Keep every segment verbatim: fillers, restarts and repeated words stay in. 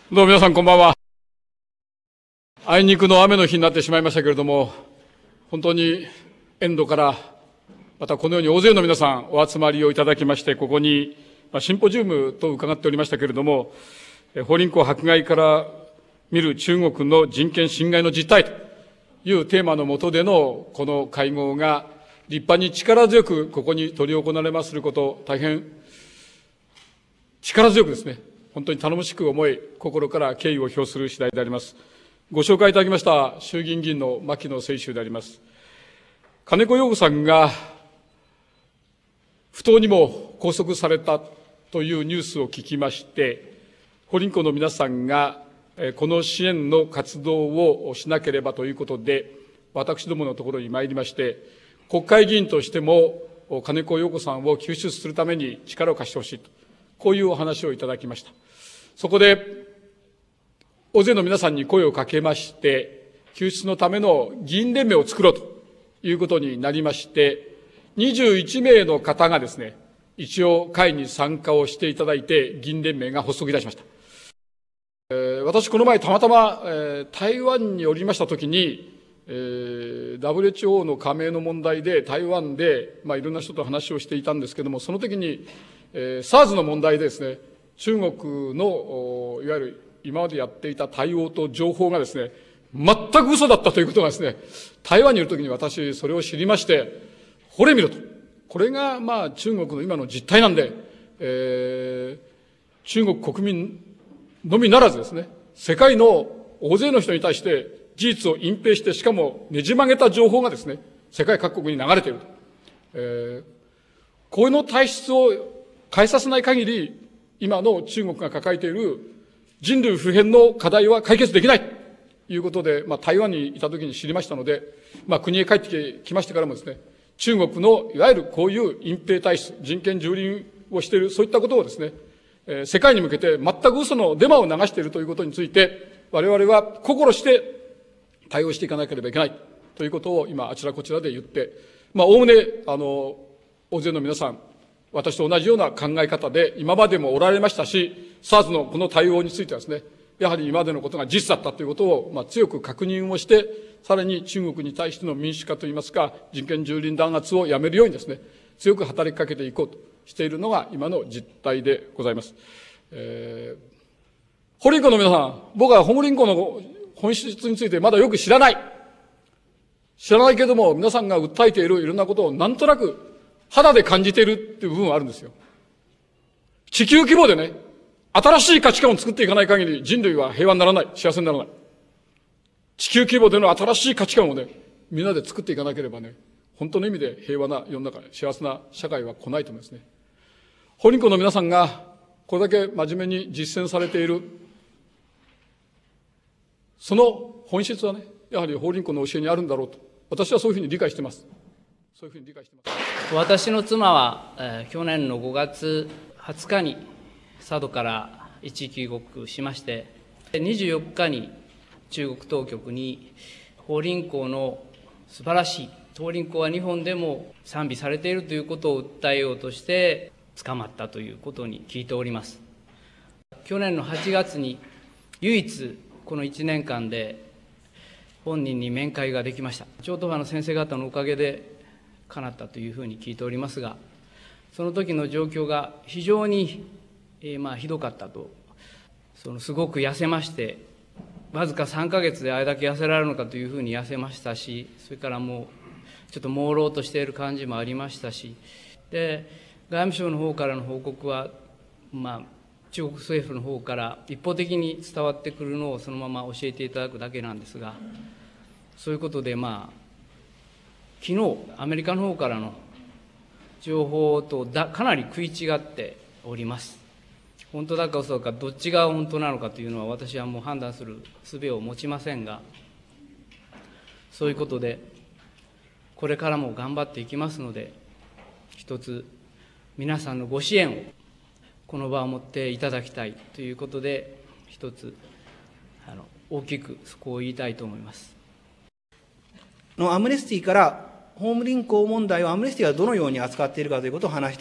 どうも皆さんこんばんは。あいにくの雨の日になってしまいましたけれども、本当に遠路からまたこのように大勢の皆さんお集まりをいただきまして、ここにシンポジウムと伺っておりましたけれども、法輪功迫害から見る中国の人権侵害の実態というテーマの下でのこの会合が立派に力強くここに執り行われますること、大変力強くですね、本当に頼もしく思い、心から敬意を表する次第であります。ご紹介いただきました衆議院議員の牧野清舟であります。金子容子さんが不当にも拘束されたというニュースを聞きまして、法輪功の皆さんがこの支援の活動をしなければということで、私どものところに参りまして、国会議員としても金子容子さんを救出するために力を貸してほしいと、こういうお話をいただきました。そこで、大勢の皆さんに声をかけまして、救出のための議員連盟を作ろうということになりまして、にじゅういちめいの方がですね、一応会に参加をしていただいて、議員連盟が発足いたしました。えー、私、この前たまたま、えー、台湾におりましたときに、えー、ダブリューエイチオー の加盟の問題で台湾で、まあ、いろんな人と話をしていたんですけれども、その時に、えー、SARS の問題でですね、中国のいわゆる今までやっていた対応と情報がですね、全く嘘だったということがですね、台湾にいるときに私それを知りまして、ほれ見ろと。これがまあ中国の今の実態なんで、えー、中国国民のみならずですね、世界の大勢の人に対して事実を隠蔽して、しかもねじ曲げた情報がですね、世界各国に流れていると。えー、この体質を変えさせない限り、今の中国が抱えている人類普遍の課題は解決できないということで、まあ、台湾にいたときに知りましたので、まあ、国へ帰ってきましてからもですね、中国のいわゆるこういう隠蔽体質、人権蹂躙をしている、そういったことをですね、えー、世界に向けて全く嘘のデマを流しているということについて、我々は心して対応していかなければいけないということを今あちらこちらで言って、まあ、おおむね、あの、大勢の皆さん、私と同じような考え方で今までもおられましたし、SARS のこの対応についてはですね、やはり今までのことが事実だったということを、まあ、強く確認をして、さらに中国に対しての民主化といいますか、人権蹂躙弾圧をやめるようにですね、強く働きかけていこうとしているのが今の実態でございます。えー、法輪功の皆さん、僕は法輪功の本質についてまだよく知らない。知らないけども、皆さんが訴えているいろんなことをなんとなく肌で感じているっていう部分はあるんですよ。地球規模でね、新しい価値観を作っていかない限り人類は平和にならない、幸せにならない。地球規模での新しい価値観をね、みんなで作っていかなければね、本当の意味で平和な世の中、幸せな社会は来ないと思いますね。法輪功の皆さんがこれだけ真面目に実践されている、その本質はね、やはり法輪功の教えにあるんだろうと、私はそういうふうに理解しています。そういうふうに理解しています。 私の妻は、えー、去年のごがつはつかに佐渡から一時帰国しまして、にじゅうよっかに中国当局に法輪功の素晴らしい、法輪功は日本でも賛美されているということを訴えようとして捕まったということに聞いております。去年のはちがつに唯一このいちねんかんで本人に面会ができました。超党派の先生方のおかげで叶ったというふうに聞いておりますが、その時の状況が非常に、えー、まあひどかったと。そのすごく痩せまして、わずかさんかげつであれだけ痩せられるのかというふうに痩せましたし、それからもうちょっと朦朧としている感じもありましたし、で外務省の方からの報告は、まあ、中国政府の方から一方的に伝わってくるのをそのまま教えていただくだけなんですが、そういうことで、まあ昨日、アメリカの方からの情報とだかなり食い違っております。本当だか嘘か、どっちが本当なのかというのは私はもう判断する術を持ちませんが、そういうことで、これからも頑張っていきますので、一つ皆さんのご支援をこの場を持っていただきたいということで、一つあの大きくそこを言いたいと思います。 のアムネスティから法輪功問題をアムネスティがどのように扱っているかということを話して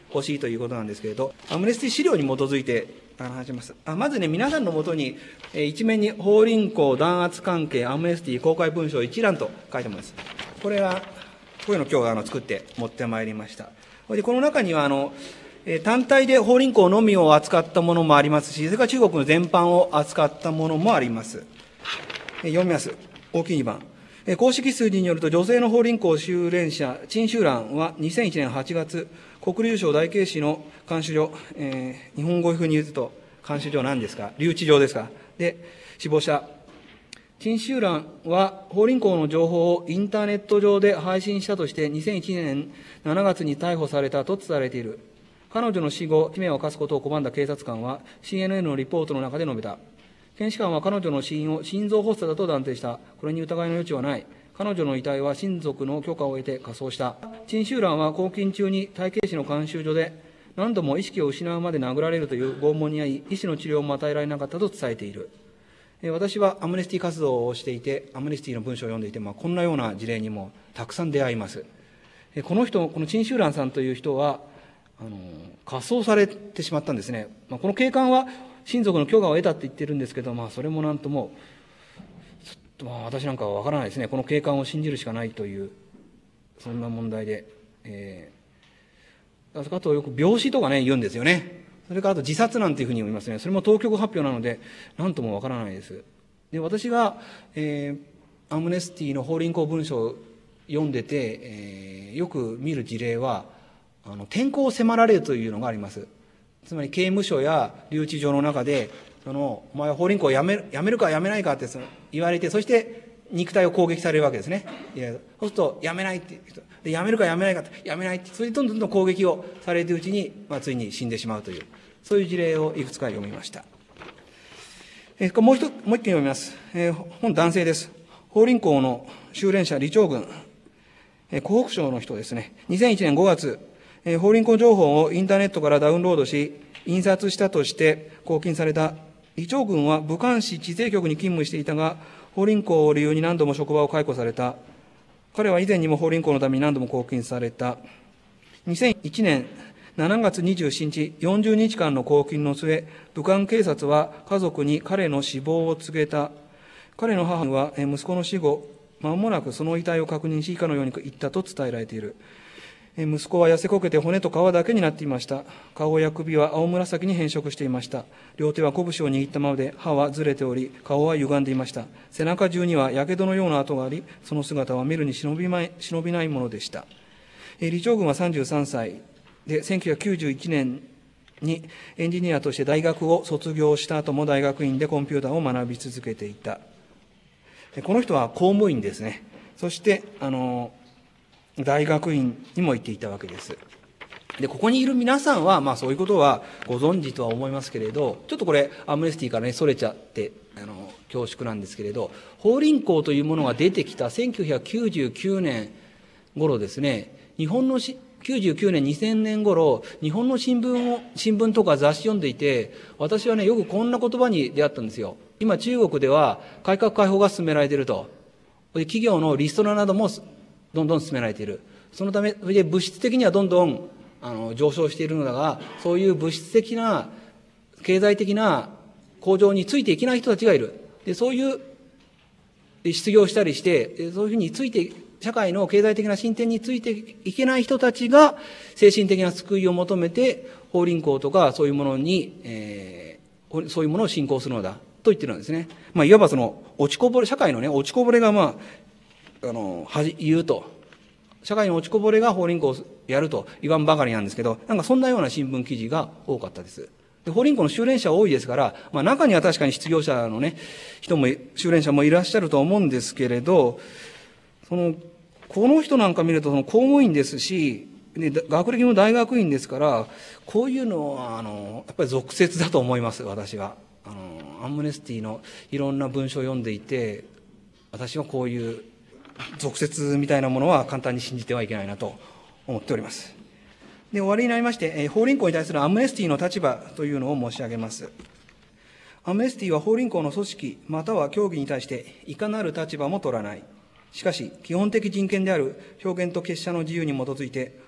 ほしいということなんですけれど、アムネスティ資料に基づいて話します。あまずね、皆さんのもとに、えー、一面に法輪功弾圧関係アムネスティ公開文書一覧と書いてます。これは、こういうのを今日あの作って持ってまいりました。で、この中には、あの、単体で法輪功のみを扱ったものもありますし、それから中国の全般を扱ったものもあります。読みます。大きいにばん。公式数字によると、女性の法輪功修練者、陳秀蘭はにせんいちねんはちがつ、黒龍省大慶市の監修所、えー、日本語風に言うと、監修所なんですか、留置場ですか。で、死亡者。陳秀蘭は法輪功の情報をインターネット上で配信したとして、にせんいちねんしちがつに逮捕されたと伝えられている。彼女の死後、罪を犯すことを拒んだ警察官は シーエヌエヌ のリポートの中で述べた。検視官は彼女の死因を心臓発作だと断定した。これに疑いの余地はない。彼女の遺体は親族の許可を得て火葬した。陳秀蘭は拘禁中に大慶市の監修所で何度も意識を失うまで殴られるという拷問に遭い、医師の治療も与えられなかったと伝えている。私はアムネスティ活動をしていて、アムネスティの文章を読んでいて、まあ、こんなような事例にもたくさん出会います。この人、この陳秀蘭さんという人は、あの火葬されてしまったんですね。まあ、この警官は親族の許可を得たって言ってるんですけど、まあ、それもなんとも、まあ、私なんかはわからないですね。この警官を信じるしかないという、そんな問題で。えー、あとよく病死とかね、言うんですよね。それからあと自殺なんていうふうに言いますね。それも当局発表なので、なんともわからないです。で、私が、えー、アムネスティの法輪功文書を読んでて、えー、よく見る事例は、あの転校を迫られるというのがあります。つまり刑務所や留置場の中で、そのお前は法輪功をやめる、やめるかやめないかってその言われて、そして肉体を攻撃されるわけですね。いやそうすると、やめないって言うで、やめるかやめないかって、やめないって、それでどんどんどん攻撃をされているうちに、まあ、ついに死んでしまうという、そういう事例をいくつか読みました。えー、もう一、もう一件読みます。えー、本男性です。法輪功の修練者李長軍、えー、湖北省の人ですね。にせんいちねんごがつ、えー、法輪功情報をインターネットからダウンロードし、印刷したとして拘禁された李長軍は武漢市地政局に勤務していたが、法輪功を理由に何度も職場を解雇された。彼は以前にも法輪功のために何度も拘禁された。にせんいちねんしちがつにじゅうしちにち、よんじゅうにちかんの拘禁の末、武漢警察は家族に彼の死亡を告げた。彼の母は息子の死後、間もなくその遺体を確認し、以下のように言ったと伝えられている。息子は痩せこけて骨と皮だけになっていました。顔や首は青紫に変色していました。両手は拳を握ったままで、歯はずれており、顔は歪んでいました。背中中には火傷のような跡があり、その姿は見るに忍びまい、忍びないものでした。李長軍はさんじゅうさんさいで、せんきゅうひゃくきゅうじゅういちねんにエンジニアとして大学を卒業した後も大学院でコンピューターを学び続けていた。この人は公務員ですね。そして、あの、大学院にも行っていたわけです。で、ここにいる皆さんは、まあそういうことはご存知とは思いますけれど、ちょっとこれ、アムネスティからね、それちゃって、あの、恐縮なんですけれど、法輪功というものが出てきたせんきゅうひゃくきゅうじゅうきゅうねん頃ですね、日本のし、きゅうじゅうきゅうねん、にせんねん頃、日本の新聞を、新聞とか雑誌読んでいて、私はね、よくこんな言葉に出会ったんですよ。今、中国では改革開放が進められていると。で、企業のリストラなどもどんどん進められている。そのため、それで物質的にはどんどんあの上昇しているのだが、そういう物質的な、経済的な向上についていけない人たちがいる。で、そういう失業したりして、そういうふうについて、社会の経済的な進展についていけない人たちが、精神的な救いを求めて、法輪功とかそういうものに、えー、そういうものを信仰するのだ、と言ってるんですね。まあ、いわばその、落ちこぼれ、社会のね、落ちこぼれがまあ、あの、はじ、言うと。社会の落ちこぼれが法輪功をやると言わんばかりなんですけど、なんかそんなような新聞記事が多かったです。で、法輪功の修練者多いですから、まあ中には確かに失業者のね、人も、修練者もいらっしゃると思うんですけれど、その、この人なんか見ると、その公務員ですし、で、学歴も大学院ですから、こういうのは、あの、やっぱり俗説だと思います、私は。あの、アムネスティのいろんな文章を読んでいて、私はこういう、俗説みたいなものは簡単に信じてはいけないなと思っております。で、終わりになりまして、法輪功に対するアムネスティの立場というのを申し上げます。アムネスティは法輪功の組織または教義に対していかなる立場も取らない。しかし、基本的人権である表現と結社の自由に基づいて、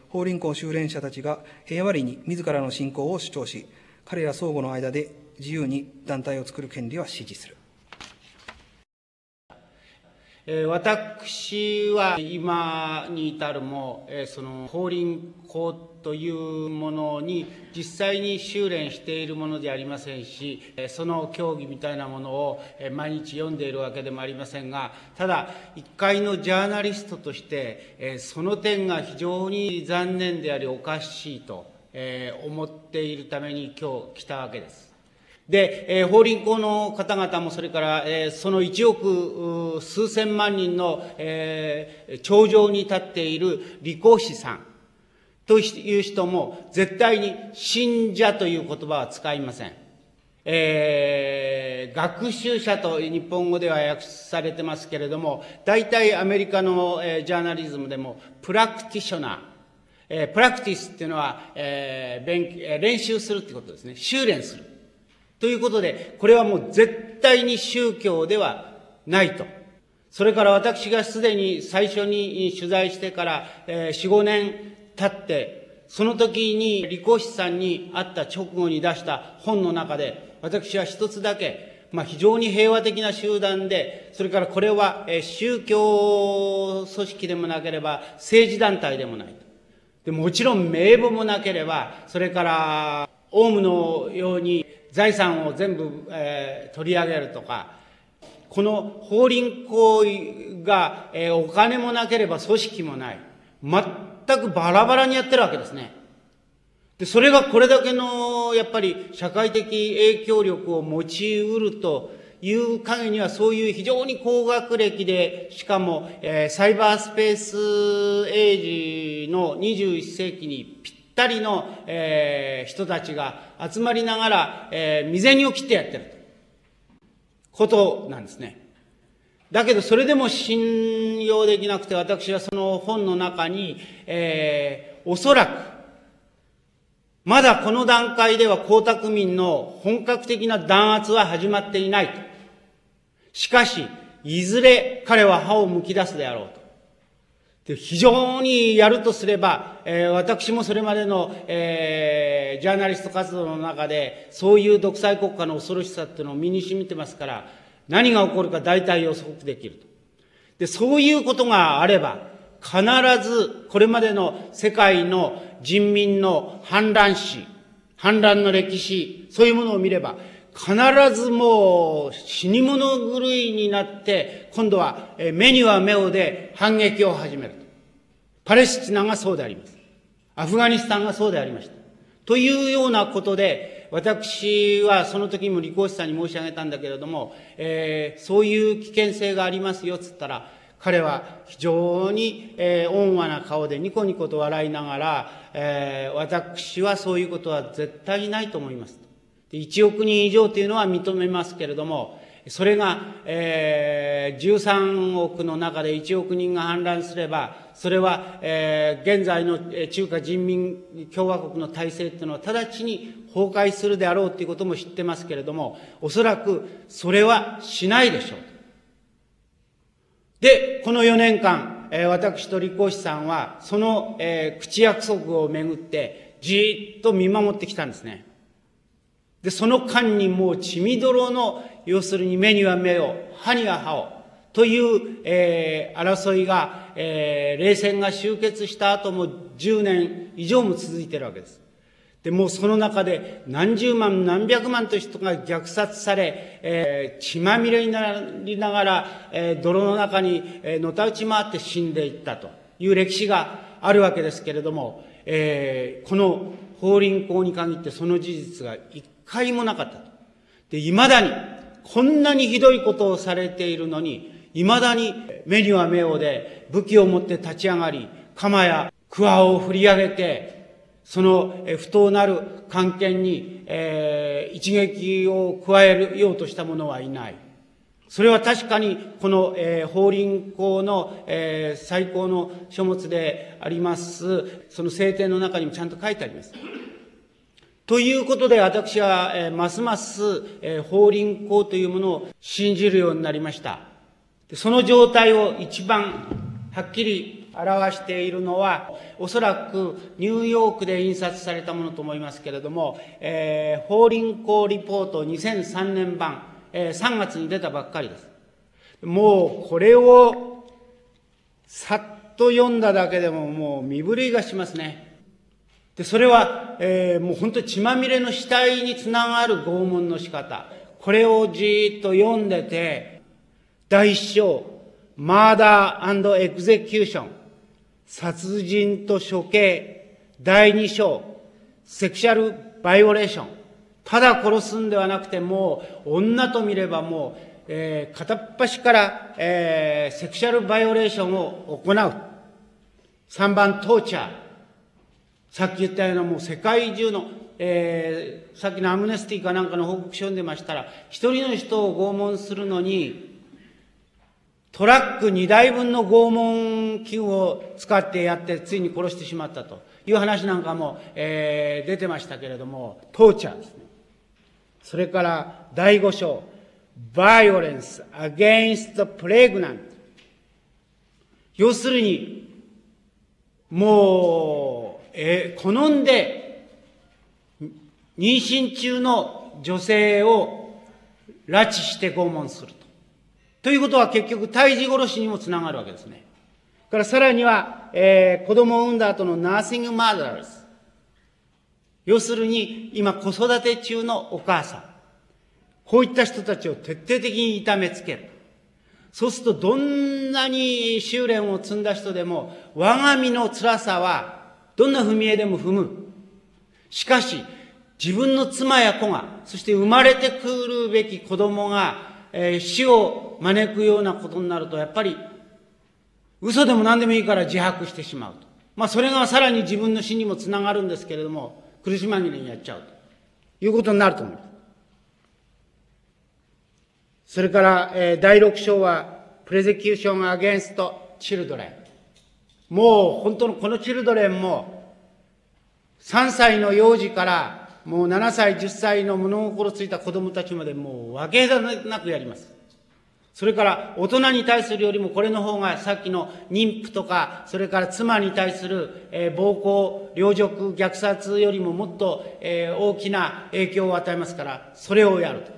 法輪功修練者たちが平和裏に自らの信仰を主張し、彼ら相互の間で自由に団体を作る権利は支持する。 私は今に至るも、その法輪功というものに実際に修練しているものでありませんし、その教義みたいなものを毎日読んでいるわけでもありませんが、ただ一介のジャーナリストとしてその点が非常に残念でありおかしいと思っているために今日来たわけです。で、えー、法輪功の方々も、それから、えー、その一億数千万人の、えー、頂上に立っている理光師さんという人も、絶対に信者という言葉は使いません。えー、学習者と日本語では訳されてますけれども、大体アメリカの、えー、ジャーナリズムでも、プラクティショナー、えー、プラクティスっていうのは、えー勉えー、練習するってことですね。修練する。ということで、これはもう絶対に宗教ではないと。それから私がすでに最初に取材してからよん、ごねん経って、その時に理光師さんに会った直後に出した本の中で、私は一つだけ、まあ非常に平和的な集団で、それからこれは宗教組織でもなければ政治団体でもないと。でもちろん名簿もなければ、それからオウムのように財産を全部、えー、取り上げるとか、この法輪功が、えー、お金もなければ組織もない。全くバラバラにやってるわけですね。で、それがこれだけの、やっぱり社会的影響力を持ち得るという限りには、そういう非常に高学歴で、しかも、えー、サイバースペースエイジのにじゅういっ世紀にぴったりの、えー、人たちが集まりながら、えー、未然を切ってやってることなんですね。だけどそれでも信用できなくて、私はその本の中に、えー、おそらくまだこの段階では江沢民の本格的な弾圧は始まっていないと。しかしいずれ彼は歯をむき出すであろうと。で、非常にやるとすれば、えー、私もそれまでの、えー、ジャーナリスト活動の中で、そういう独裁国家の恐ろしさっていうのを身に染みてますから、何が起こるか大体予測できると。で、そういうことがあれば、必ずこれまでの世界の人民の反乱史、反乱の歴史、そういうものを見れば、必ずもう死に物狂いになって、今度は目には目をで反撃を始めると。パレスチナがそうであります。アフガニスタンがそうでありました。というようなことで、私はその時も理光師さんに申し上げたんだけれども、えー、そういう危険性がありますよつったら、彼は非常に、えー、温和な顔でニコニコと笑いながら、えー、私はそういうことは絶対にないと思いますと。で、いちおく人以上というのは認めますけれども、それが、えー、じゅうさんおくの中でいちおく人が反乱すれば、それは、えー、現在の中華人民共和国の体制というのは直ちに崩壊するであろうということも知ってますけれども、おそらくそれはしないでしょう。で、このよねんかん、えー、私と理光師さんは、その、えー、口約束をめぐって、じーっと見守ってきたんですね。で、その間にもう血みどろの、要するに目には目を、歯には歯を、という、えー、争いが、えー、冷戦が終結した後もじゅうねん以上も続いているわけです。で、もうその中で何十万何百万という人が虐殺され、えー、血まみれになりながら、えー、泥の中に、えー、のたうち回って死んでいったという歴史があるわけですけれども、えー、この法輪功に限ってその事実が一回もなかったと。で、未だにこんなにひどいことをされているのに、未だに目には目をで武器を持って立ち上がり、鎌や桑を振り上げて、その不当なる官権に、えー、一撃を加えようとした者はいない。それは確かにこの、えー、法輪功の、えー、最高の書物であります、その聖典の中にもちゃんと書いてあります。ということで私は、えー、ますます、えー、法輪功というものを信じるようになりました。で、その状態を一番はっきり表しているのは、おそらくニューヨークで印刷されたものと思いますけれども、えー、法輪功リポートにせんさんねん版、えー、さんがつに出たばっかりです。もうこれをさっと読んだだけでももう身震いがしますね。で、それは、えー、もう本当に血まみれの死体につながる拷問の仕方。これをじーっと読んでて、第一章、マーダー&エグゼキューション、殺人と処刑。第二章、セクシャルバイオレーション。ただ殺すんではなくて、もう女と見ればもう、えー、片っ端から、えー、セクシャルバイオレーションを行う。三番、トーチャー。さっき言ったようなもう世界中の、えー、さっきのアムネスティかなんかの報告書読んでましたら、一人の人を拷問するのに、トラックにだいぶんの拷問器具を使ってやって、ついに殺してしまったという話なんかも、えー、出てましたけれども、トーチャーですね。それからだいご章、Violence against the pregnant。要するに、もう、えー、好んで、妊娠中の女性を拉致して拷問すると。ということは結局、胎児殺しにもつながるわけですね。からさらには、えー、子供を産んだ後の Nursing Mothers。要するに、今子育て中のお母さん。こういった人たちを徹底的に痛めつける。そうすると、どんなに修練を積んだ人でも、我が身の辛さは、どんな踏み絵でも踏む。しかし、自分の妻や子が、そして生まれてくるべき子供が、えー、死を招くようなことになると、やっぱり、嘘でも何でもいいから自白してしまうと。まあ、それがさらに自分の死にもつながるんですけれども、苦し紛れにやっちゃうということになると思います。それから、えー、だいろく章は、プレゼキューションアゲンストチルドレン。もう本当のこのチルドレンも、さんさいの幼児から、もうななさい、じゅっさいの物心ついた子供たちまでもう分け隔てなくやります。それから大人に対するよりもこれの方がさっきの妊婦とか、それから妻に対する、えー、暴行、凌辱、虐殺よりももっと、えー、大きな影響を与えますから、それをやると。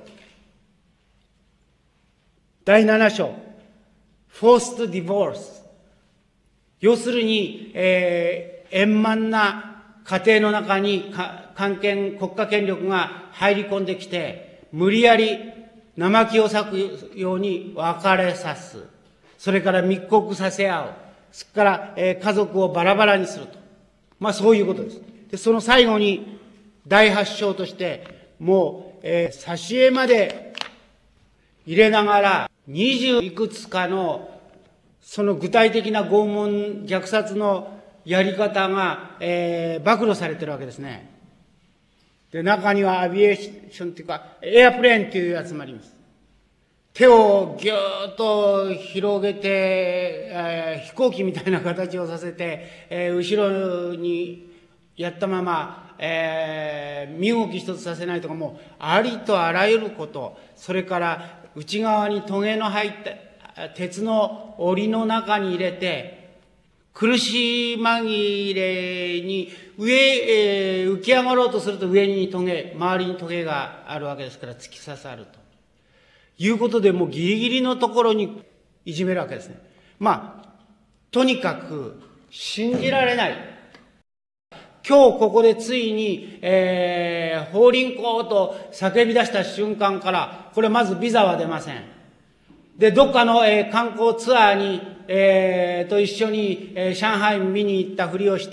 だいなな章、Forced Divorce。要するに、えー、円満な家庭の中に官権、国家権力が入り込んできて、無理やり生木を裂くように別れさす。それから密告させ合う。それから、えー、家族をバラバラにすると。まあそういうことです。で、その最後にだいはち章として、もう、えー、挿絵まで入れながら、二十いくつかのその具体的な拷問、虐殺のやり方が、えー、暴露されてるわけですね。で、中にはアビエーションっていうか、エアプレーンっていうやつもあります。手をぎゅーっと広げて、えー、飛行機みたいな形をさせて、えー、後ろにやったまま、えー、身動き一つさせないとか、もうありとあらゆること、それから内側にトゲの入った鉄の檻の中に入れて、苦し紛れに上、えー、浮き上がろうとすると上にトゲ、周りにトゲがあるわけですから突き刺さるということで、もうギリギリのところにいじめるわけですね。まあ、とにかく信じられない。今日ここでついに、えー、法輪功と叫び出した瞬間から、これまずビザは出ません。で、どっかの、えー、観光ツアーに、えー、と一緒に、えー、上海見に行ったふりをして、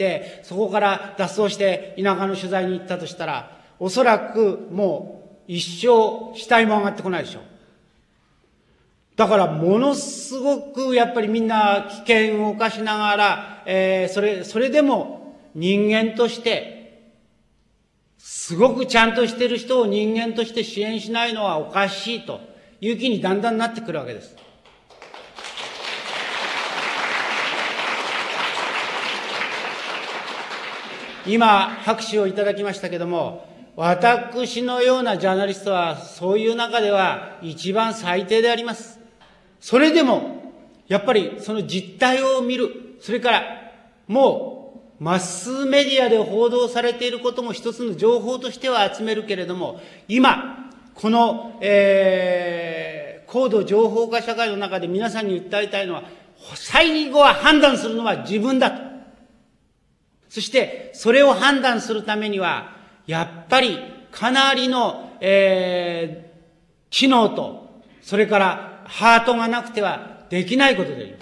そこから脱走して田舎の取材に行ったとしたら、おそらくもう一生死体も上がってこないでしょう。だからものすごくやっぱりみんな危険を冒しながら、えー、それ、それでも人間として、すごくちゃんとしてる人を人間として支援しないのはおかしいという気にだんだんなってくるわけです。今、拍手をいただきましたけども、私のようなジャーナリストは、そういう中では一番最低であります。それでも、やっぱりその実態を見る。 それからもうマスメディアで報道されていることも一つの情報としては集めるけれども、今この、えー、高度情報化社会の中で皆さんに訴えたいのは、最後は判断するのは自分だと。そしてそれを判断するためにはやっぱりかなりの、えー、知能とそれからハートがなくてはできないことであります。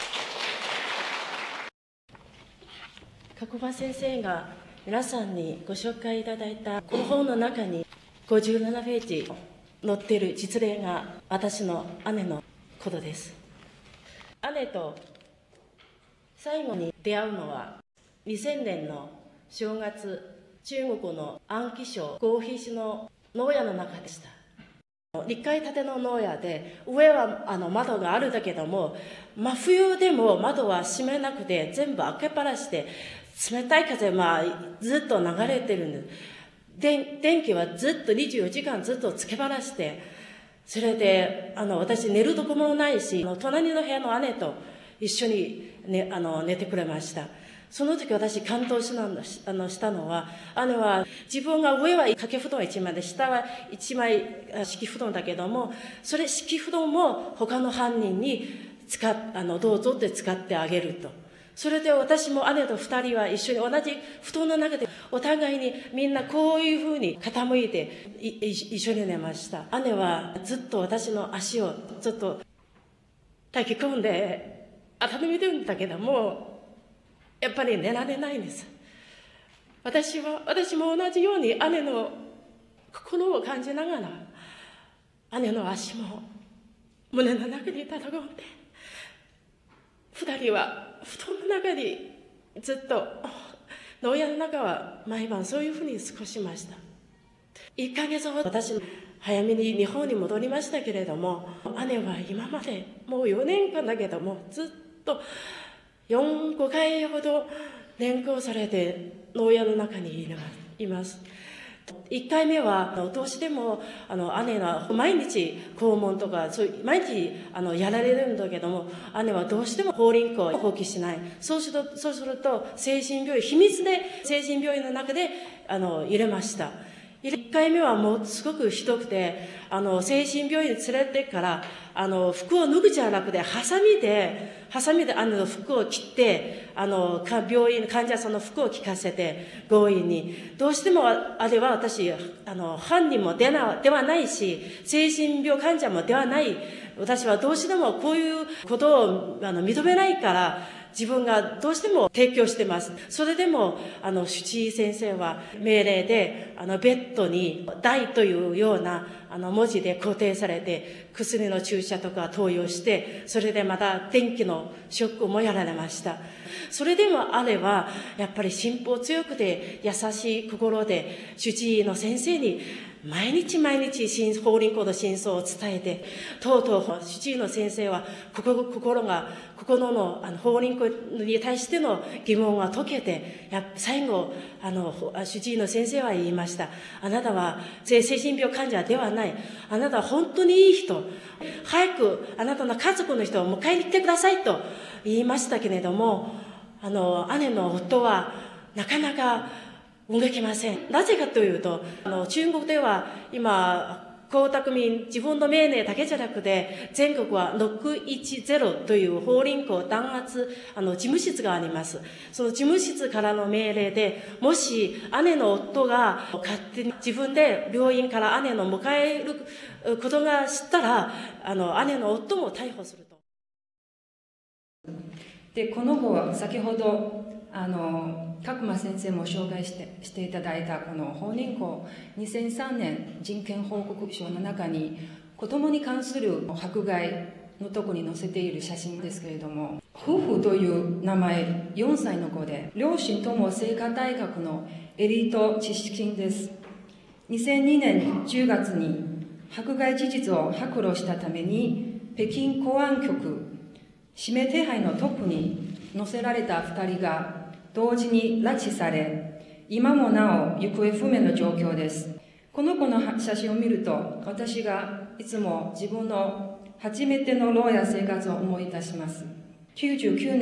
角間先生が皆さんにご紹介いただいたこの本の中にごじゅうななページ載っている実例が私の姉のことです。姉と最後に出会うのはにせんねんの正月、中国の安徽省合肥市の農家の中でした。いっかい建ての農家で、上はあの窓があるだけども、真冬でも窓は閉めなくて全部開けっぱなしで、冷たい風がずっと流れてるんです。電, 電気はずっとにじゅうよじかんずっとつけっぱなして、それであの私寝るとこもないし、隣の部屋の姉と一緒に、ね、あの寝てくれました。その時私感動しなんだあのしたのは、姉は自分が上は掛け布団いちまいで、下は一枚敷布団だけども、それ敷布団も他の犯人に使っあのどうぞって使ってあげると。それで私も姉と二人は一緒に同じ布団の中でお互いにみんなこういうふうに傾いてい一緒に寝ました。姉はずっと私の足をずっと抱き込んで温めてるんだけども、やっぱり寝られないんです。私は、私も同じように姉の心を感じながら、姉の足も胸の中に叩き込んで、二人は布団の中にずっと、農家の中は毎晩そういうふうに過ごしました。いっかげつほど私、早めに日本に戻りましたけれども、姉は今までもうよねんかんだけども、ずっと、よん、ごかいほど連行されて農家の中にいます。いっかいめはどうしてもあの姉は毎日肛門とかそういう毎日あのやられるんだけども、姉はどうしても放任校を放棄しない。そうすると、そうすると精神病院、秘密で精神病院の中であの入れました。いっかいめはもうすごくひどくて、あの精神病院に連れてからあの服を脱ぐじゃなくてハサミでハサミで姉の服を切って、あの病院患者さんの服を着かせて強引に、どうしてもあれは私あの犯人もでなではないし精神病患者もではない、私はどうしてもこういうことをあの認めないから自分がどうしても提供してます。それでも、あの、主治医先生は命令で、あの、ベッドに大というような、あの、文字で固定されて、薬の注射とか投与して、それでまた電気のショックもやられました。それでもあれば、やっぱり信仰強くて、優しい心で、主治医の先生に、毎日毎日法輪功の真相を伝えて、とうとう主治医の先生は心心が心のあの法輪功に対しての疑問が解けて、や最後あの主治医の先生は言いました。あなたは精神病患者ではない。あなたは本当にいい人。早くあなたの家族の人を迎えに来てくださいと言いましたけれども、あの姉の夫はなかなか動きません。なぜかというと、あの中国では今、江沢民自分の命令だけじゃなくて、全国はろくいちゼロという法輪功弾圧あの事務室があります。その事務室からの命令で、もし姉の夫が勝手に自分で病院から姉の迎えることが知ったら、あの姉の夫も逮捕すると。 で、この後、先ほど、あの角間先生も紹介してしていただいたこの法輪功にせんさんねん人権報告書の中に子供に関する迫害のとこに載せている写真ですけれども、夫婦という名前よんさいの子で、両親とも清華大学のエリート知識人です。にせんにねんじゅうがつに迫害事実を暴露したために北京公安局指名手配のトップに載せられたふたりが同時に拉致され、今もなお行方不明の状況です。この子の写真を見ると、私がいつも自分の初めての牢屋生活を思い出します。きゅうじゅうきゅうねん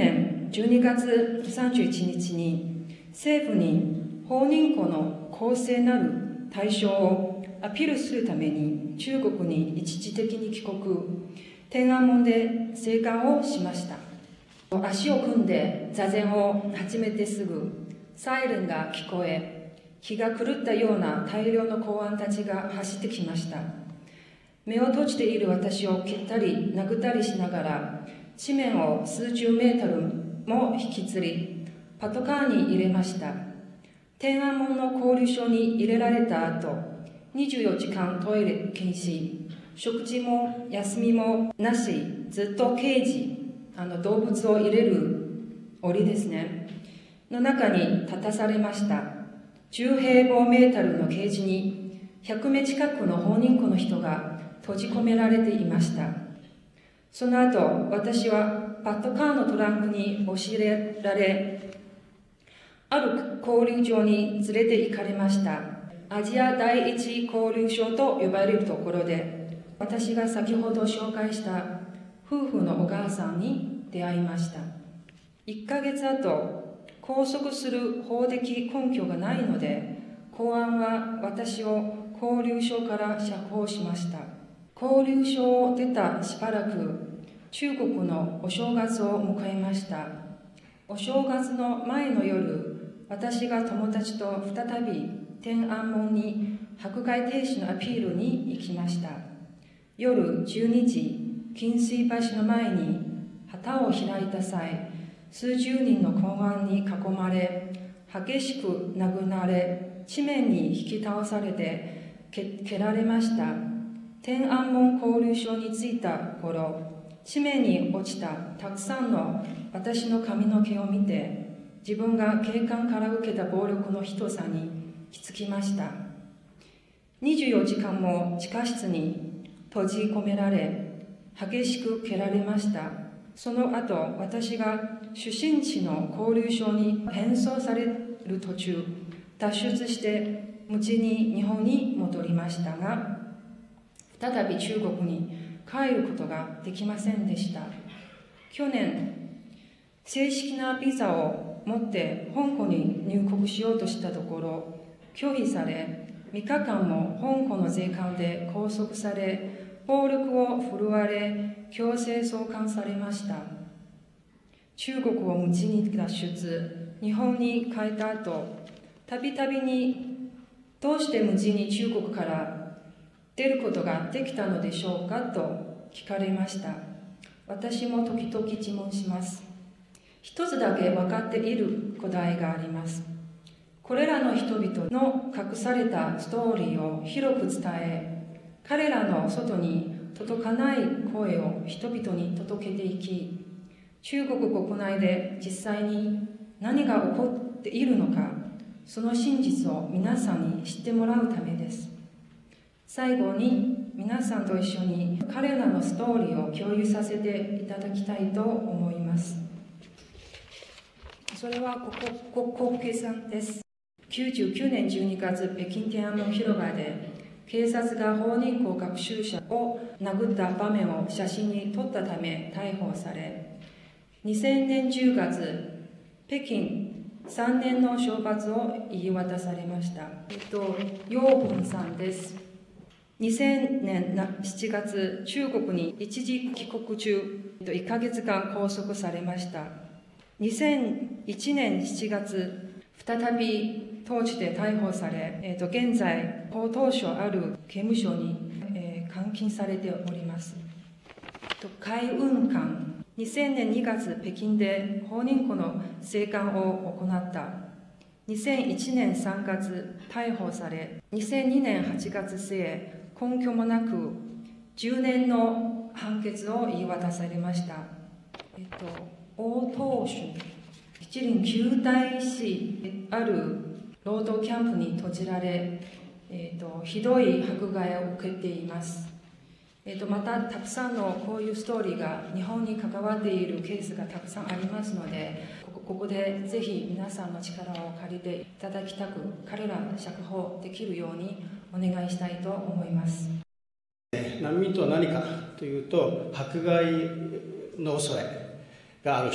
年じゅうにがつさんじゅういちにちに政府に放任庫の公正なる対象をアピールするために中国に一時的に帰国、天安門で生還をしました。足を組んで座禅を始めてすぐ、サイレンが聞こえ、気が狂ったような大量の公安たちが走ってきました。目を閉じている私を蹴ったり殴ったりしながら、地面を数十メートルも引きずり、パトカーに入れました。天安門の交流所に入れられた後、にじゅうよじかんトイレ禁止、食事も休みもなし、ずっとケージ、あの動物を入れる檻ですね、の中に立たされました。じゅうへいぼうメートルのケージにひゃくめい近くの放任庫の人が閉じ込められていました。その後、私はパトカーのトランクに押し入れられ、ある交流所に連れて行かれました。アジア第一交流所と呼ばれるところで、私が先ほど紹介した夫婦のお母さんに出会いました。いっかげつ後、拘束する法的根拠がないので、公安は私を交流所から釈放しました。交流所を出たしばらく、中国のお正月を迎えました。お正月の前の夜、私が友達と再び天安門に迫害停止のアピールに行きました。夜じゅうにじ、金水橋の前に旗を開いた際、数十人の公安に囲まれ、激しく殴られ、地面に引き倒されて蹴られました。天安門交流所に着いた頃、地面に落ちたたくさんの私の髪の毛を見て、自分が警官から受けた暴力のひどさに気づきました。にじゅうよじかんも地下室に閉じ込められ、激しく蹴られました。その後、私が出身地の交流所に変装される途中、脱出して無事に日本に戻りましたが、再び中国に帰ることができませんでした。去年、正式なビザを持って香港に入国しようとしたところ、拒否され、みっかかんも香港の税関で拘束され、暴力を振るわれ、強制送還されました。中国を無事に脱出、日本に帰った後、たびたびにどうして無事に中国から出ることができたのでしょうかと聞かれました。私も時々自問します。一つだけ分かっている答えがあります。これらの人々の隠されたストーリーを広く伝え、彼らの外に届かない声を人々に届けていき、中国国内で実際に何が起こっているのか、その真実を皆さんに知ってもらうためです。最後に皆さんと一緒に彼らのストーリーを共有させていただきたいと思います。それはここ、ここ計算です。きゅうじゅうきゅうねんじゅうにがつ、北京天安門広場で警察が放任校学習者を殴った場面を写真に撮ったため逮捕され、にせんねんじゅうがつ、北京さんねんの懲罰を言い渡されました。えっと、楊文さんです。にせんねんしちがつ、中国に一時帰国中、いっかげつかん拘束されました。にせんいちねんしちがつ、再び当地で逮捕され、えっと、現在、高等省ある刑務所に、えー、監禁されております。海運官、にせんねんにがつ、北京で放任庫の生還を行った。にせんいちねんさんがつ、逮捕され、にせんにねんはちがつ末、根拠もなくじゅうねんの判決を言い渡されました。えっと、王東州、吉林旧大市ある労働キャンプに閉じられ、えっと、ひどい迫害を受けています。えっと、また、たくさんのこういうストーリーが日本に関わっているケースがたくさんありますので、ここ、ここでぜひ皆さんの力を借りていただきたく、彼らを釈放できるようにお願いしたいと思います。 難民とは何かというと、迫害の恐れがある人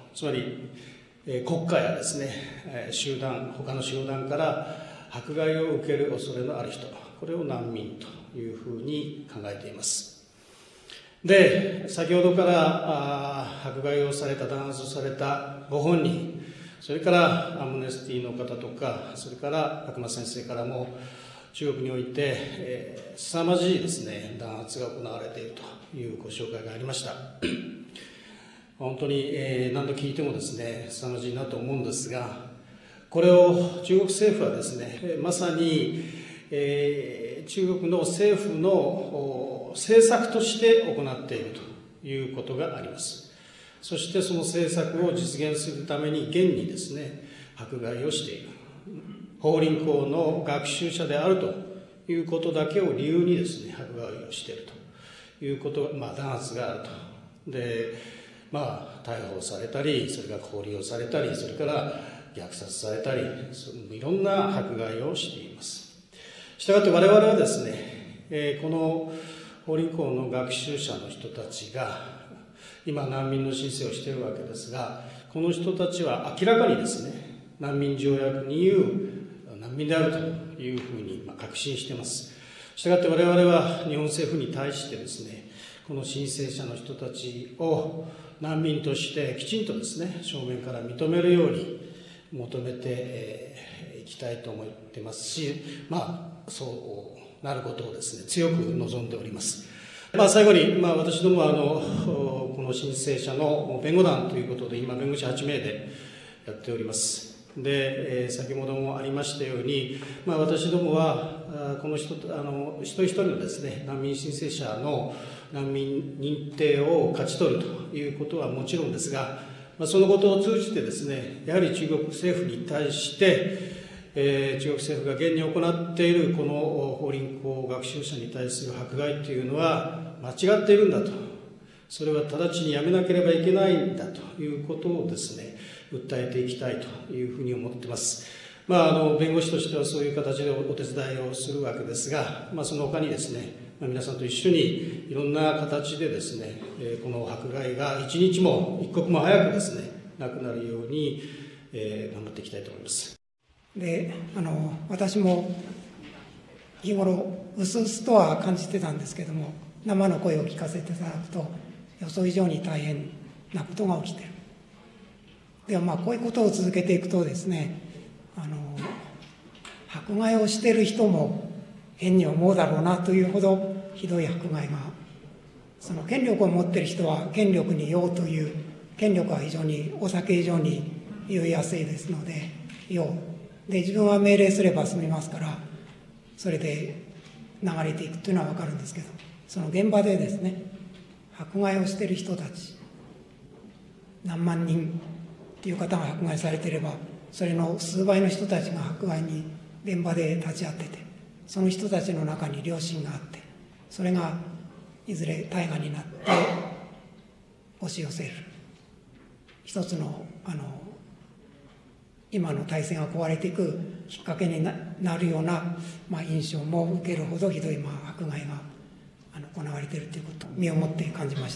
つまり国家やですね、集団、他の集団から迫害を受ける恐れのある人、これを難民というふうに考えています。で、先ほどから迫害をされた、弾圧をされたご本人、それからアムネスティの方とか、それから白馬先生からも、中国において、えー、凄まじいですね、弾圧が行われているというご紹介がありました。本当に、えー、何度聞いてもですね、凄まじいなと思うんですが、これを中国政府はですね、まさに、えー、中国の政府の政策として行っているということがあります。そしてその政策を実現するために現にですね、迫害をしている。法輪功の学習者であるということだけを理由にですね、迫害をしているということが、まあ、弾圧があると。で、まあ、逮捕されたり、それから勾留をされたり、それから虐殺されたり、いろんな迫害をしています。したがって我々はですね、えー、この法輪功の学習者の人たちが、今難民の申請をしているわけですが、この人たちは明らかにですね、難民条約に言う難民であるというふうに確信しています。したがって我々は日本政府に対してですね、この申請者の人たちを難民としてきちんとですね、正面から認めるように求めていきたいと思っていますし、まあ、そうなることをですね、強く望んでおります。まあ、最後に、まあ、私どもはあのこの申請者の弁護団ということで、今、弁護士はちめいでやっております。で、えー、先ほどもありましたように、まあ、私どもは、この人あの一人一人のですね、難民申請者の難民認定を勝ち取るということはもちろんですが、まあ、そのことを通じてですね、やはり中国政府に対して、えー、中国政府が現に行っているこの法輪功学習者に対する迫害というのは間違っているんだと、それは直ちにやめなければいけないんだということをですね、訴えていきたいというふうに思っています。まあ、あの弁護士としてはそういう形でお手伝いをするわけですが、まあ、その他にですね、まあ、皆さんと一緒にいろんな形でですね、えー、この迫害が一日も一刻も早くですね、なくなるように、えー、頑張っていきたいと思います。 で、あの私も日頃うすうすとは感じてたんですけども、生の声を聞かせていただくと予想以上に大変なことが起きている。ではまあこういうことを続けていくとですね、あの迫害をしている人も変に思うだろうなというほどひどい迫害が、その権力を持っている人は権力に酔うという、権力は非常にお酒以上に酔いやすいですので酔うで、自分は命令すれば済みますから、それで流れていくというのは分かるんですけど、その現場でですね、迫害をしている人たち何万人っていう方が迫害されていれば、それの数倍の人たちが迫害に現場で立ち会ってて、その人たちの中に良心があって、それがいずれ大河になって押し寄せる一つのあの今の体制が壊れていくきっかけに な, なるような、まあ、印象も受けるほどひどい、まあ、迫害があの行われているということを身をもって感じました。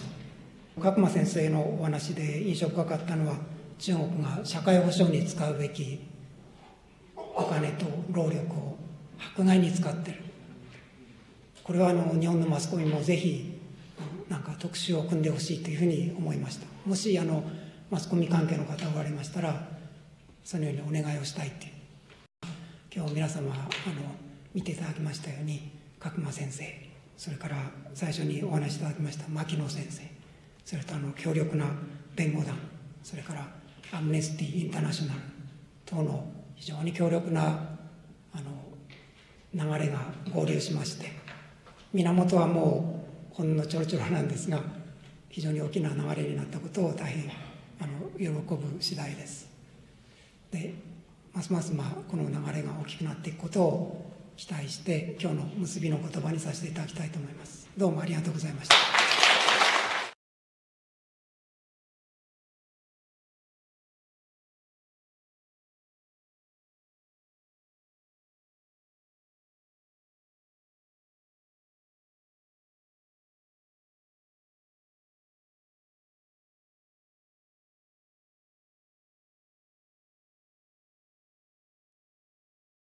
角間先生のお話で印象深かったのは、中国が社会保障に使うべきお金と労力を迫害に使っている。これはあの日本のマスコミもぜひなんか特集を組んでほしいというふうに思いました。もしあのマスコミ関係の方がおられましたら、そのようにお願いをしたいっていう。今日皆様あの見ていただきましたように、角間先生、それから最初にお話しいただきました牧野先生、それとあの強力な弁護団、それからアムネスティ・インターナショナル等の非常に強力なあの流れが合流しまして、源はもうほんのちょろちょろなんですが、非常に大きな流れになったことを大変あの喜ぶ次第です。で、ますますまあこの流れが大きくなっていくことを期待して、今日の結びの言葉にさせていただきたいと思います。どうもありがとうございました。